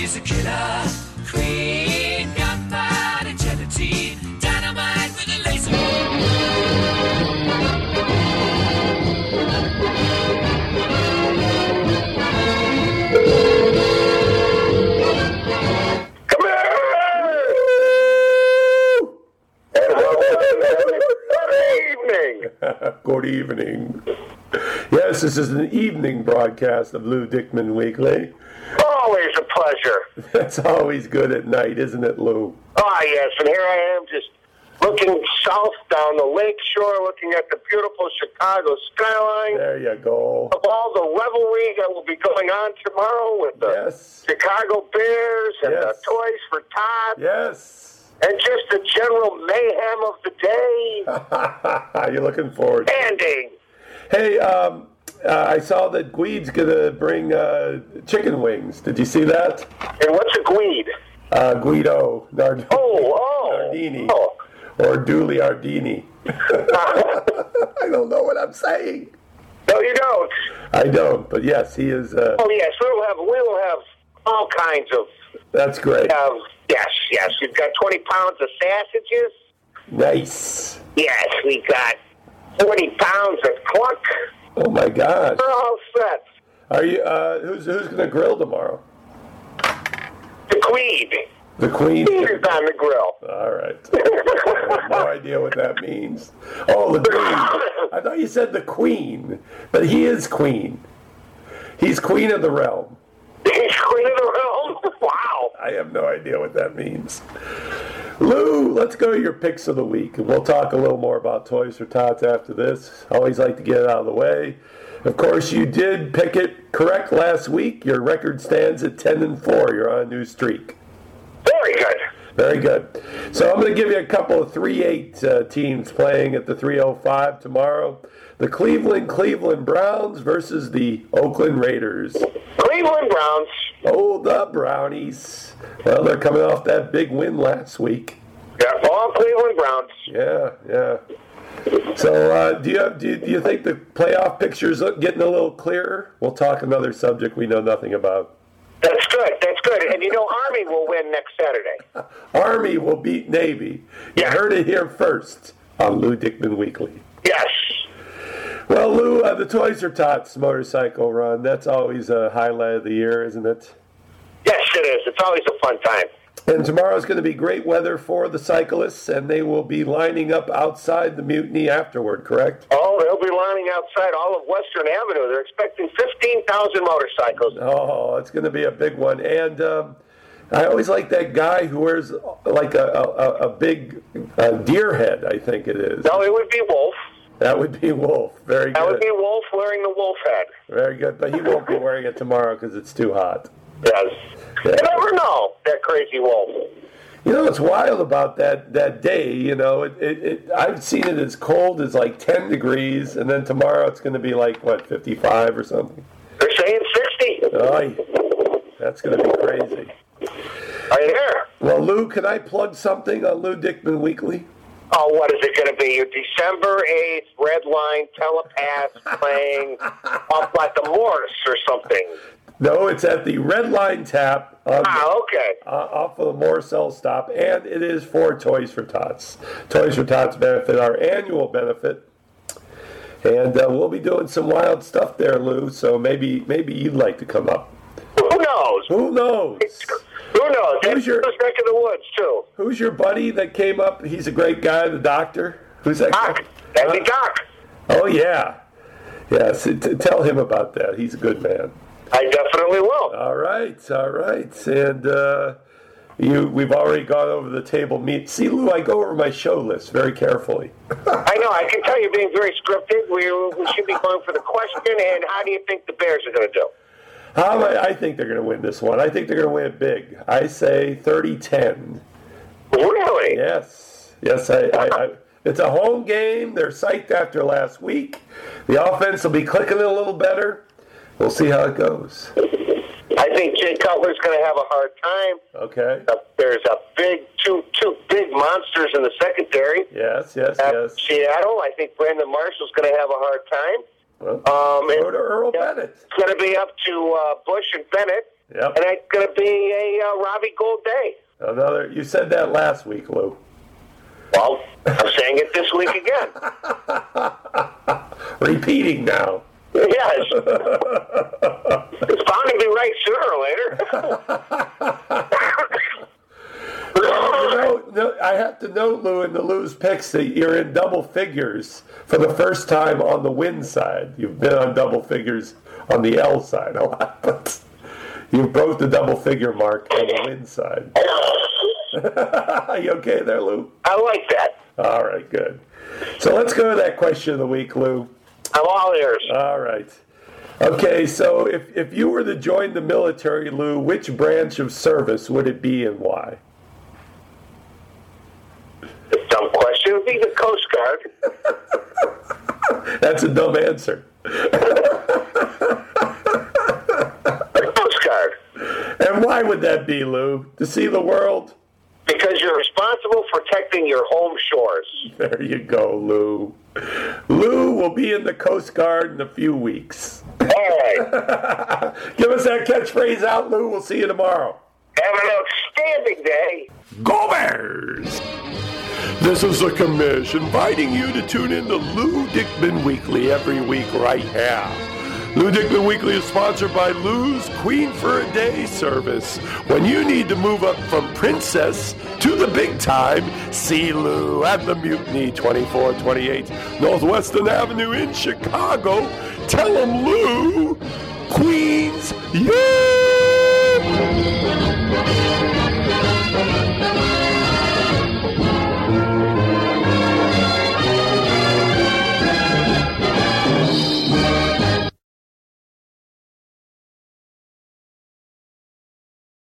She's a killer queen, gunpowder and gelatine, dynamite with a laser. Come here! Good evening. Yes, this is an evening broadcast of Lou Dickman Weekly. Always a pleasure. That's always good at night, isn't it, Lou? Ah, yes, and here I am just looking south down the lake shore, looking at the beautiful Chicago skyline. There you go. Of all the revelry that will be going on tomorrow with the Chicago Bears and the Toys for Tots. Yes. And just the general mayhem of the day. You're looking forward to it. Ending. Hey, I saw that Gweed's going to bring chicken wings. Did you see that? And what's a Gweed? Guido Nardini. Nardini. Oh. Or Dooley Ardini. I don't know what I'm saying. No, you don't. I don't, but yes, he is. Oh, yes, we will have all kinds of. That's great. Yes. We've got 20 pounds of sausages. Nice. Yes, we got 40 pounds of cluck. Oh my gosh. We're all set. Are you? Who's going to grill tomorrow? The Queen. The Queen is on the grill. All right. I have no idea what that means. Oh, the Queen. I thought you said the Queen, but he is Queen. He's Queen of the Realm. He's Queen of the Realm? Wow. I have no idea what that means. Lou, let's go to your picks of the week, and we'll talk a little more about Toys for Tots after this. Always like to get it out of the way. Of course, you did pick it correct last week. Your record stands at 10-4. You're on a new streak. Very good. Very good. So I'm going to give you a couple of 3-8 teams playing at the 305 tomorrow. The Cleveland Browns versus the Oakland Raiders. Cleveland Browns. Oh, the Brownies. Well, they're coming off that big win last week. Yeah, all Cleveland Browns. Yeah. So, do you think the playoff picture's getting a little clearer? We'll talk another subject we know nothing about. That's good. And you know Army will win next Saturday. Army will beat Navy. You heard it here first on Lou Dickman Weekly. Yes. Well, Lou, the Toys for Tots motorcycle run, that's always a highlight of the year, isn't it? Yes, it is. It's always a fun time. And tomorrow's going to be great weather for the cyclists, and they will be lining up outside the Mutiny afterward, correct? Oh, they'll be lining outside all of Western Avenue. They're expecting 15,000 motorcycles. Oh, it's going to be a big one. And I always like that guy who wears like a big deer head, I think it is. No, it would be Wolf. That would be Wolf. Very good. That would be Wolf wearing the wolf head. Very good. But he won't be wearing it tomorrow because it's too hot. Yes. Yeah. You never know, that crazy Wolf. You know, what's wild about that day, you know, I've seen it as cold as like 10 degrees, and then tomorrow it's going to be like, 55 or something? They're saying 60. Oh, that's going to be crazy. Are you there? Well, Lou, can I plug something on Lou Dickman Weekly? Oh, what is it going to be? Your December 8th Red Line Telepath playing off like the Morse or something. No, it's at the Red Line Tap okay. Off of the Morcell stop, and it is for Toys for Tots. Toys for Tots benefit, our annual benefit. And we'll be doing some wild stuff there, Lou, so maybe you'd like to come up. Who knows? Who knows? Who knows? That's your neck of the woods, too. Who's your buddy that came up? He's a great guy, the doctor. Who's that Doc. That'd be Doc. Oh, yeah. Yes, tell him about that. He's a good man. I definitely will. All right. And we've already gone over the table meat. See, Lou, I go over my show list very carefully. I know. I can tell you're being very scripted. We should be going for the question, and how do you think the Bears are going to do? I think they're going to win this one. I think they're going to win it big. I say 30-10. Really? Yes. It's a home game. They're psyched after last week. The offense will be clicking a little better. We'll see how it goes. I think Jay Cutler's going to have a hard time. Okay. There's a two big monsters in the secondary. Yes. Seattle, I think Brandon Marshall's going to have a hard time. Well, go to Earl Bennett. It's going to be up to Bush and Bennett. Yep. And it's going to be a Robbie Gould day. You said that last week, Lou. Well, I'm saying it this week again. Repeating now. Yes. It's bound to be right sooner or later. I have to note, Lou, in the Lou's picks that you're in double figures for the first time on the win side. You've been on double figures on the L side a lot, but you broke the double figure mark on the win side. Are you okay there, Lou? I like that. All right, good. So let's go to that question of the week, Lou. I'm all ears. All right. Okay, so if you were to join the military, Lou, which branch of service would it be and why? A dumb question. It would be the Coast Guard. That's a dumb answer. The Coast Guard. And why would that be, Lou? To see the world? Because you're responsible for protecting your home shores. There you go, Lou. Lou will be in the Coast Guard in a few weeks. All right. Give us that catchphrase out, Lou. We'll see you tomorrow. Have an outstanding day. Go Bears! This is the commish inviting you to tune in to Lou Dickman Weekly every week right here. Lou Dickman Weekly is sponsored by Lou's Queen for a Day service. When you need to move up from princess to the big time, see Lou at the Mutiny, 2428 Northwestern Avenue in Chicago. Tell him Lou, Queens, yeah!